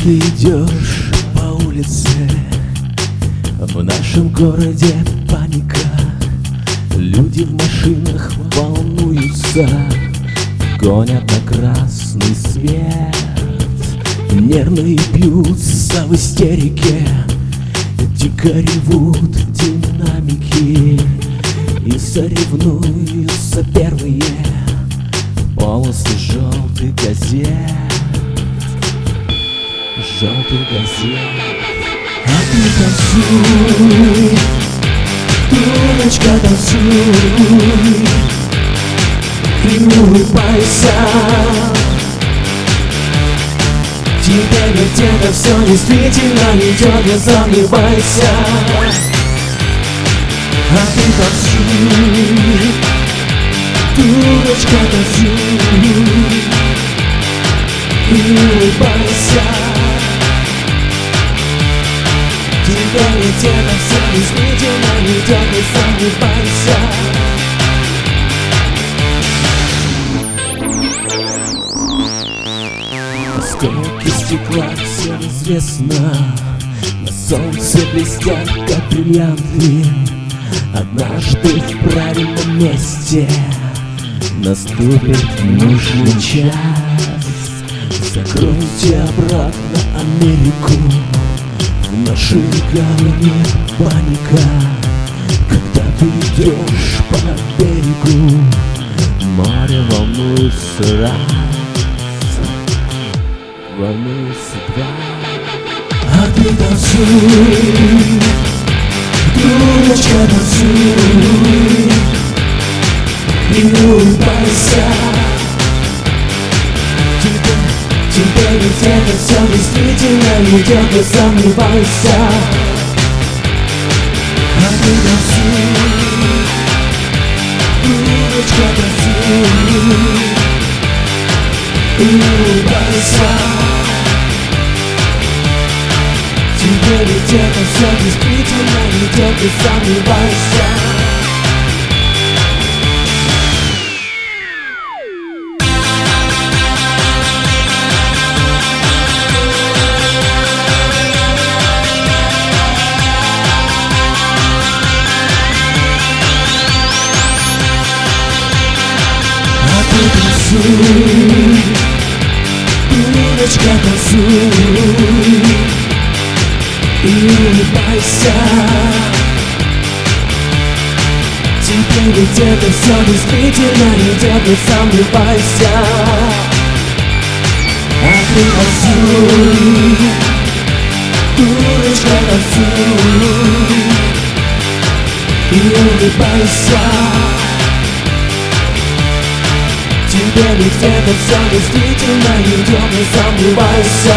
ты идешь по улице, в нашем городе паника. Люди в машинах волнуются, гонят на красный свет. Нервные бьются в истерике, дико ревут динамики. И соревнуются первые полосы желтых газет. Желтых газет. А ты танцуй, дурочка, танцуй и улыбайся. Теперь где-то все действительно идет, не сомневайся. А ты танцуй, дурочка, танцуй и улыбайся. Теперь где-то все действительно идет, не сомневайся. Осколки стекла всем известно, на солнце блестят, как бриллианты. Однажды в правильном месте наступит нужный час. Закройте обратно Америку, в нашей голове паника. Когда ты идешь по берегу, море волнуется раз, волнуется два. А ты танцуй, дурочка, танцуй и улыбайся. Теперь где-то все действительно идет, не сомневайся. А ты танцуй, дурочка, танцуй и улыбайся. Теперь где-то все действительно идет, не сомневайся. А ты танцуй, дурочка, танцуй и улыбайся. Теперь где-то все действительно идет, не сомневайся. А ты танцуй, дурочка, танцуй и улыбайся. Теперь где-то все действительно идет, не сомневайся.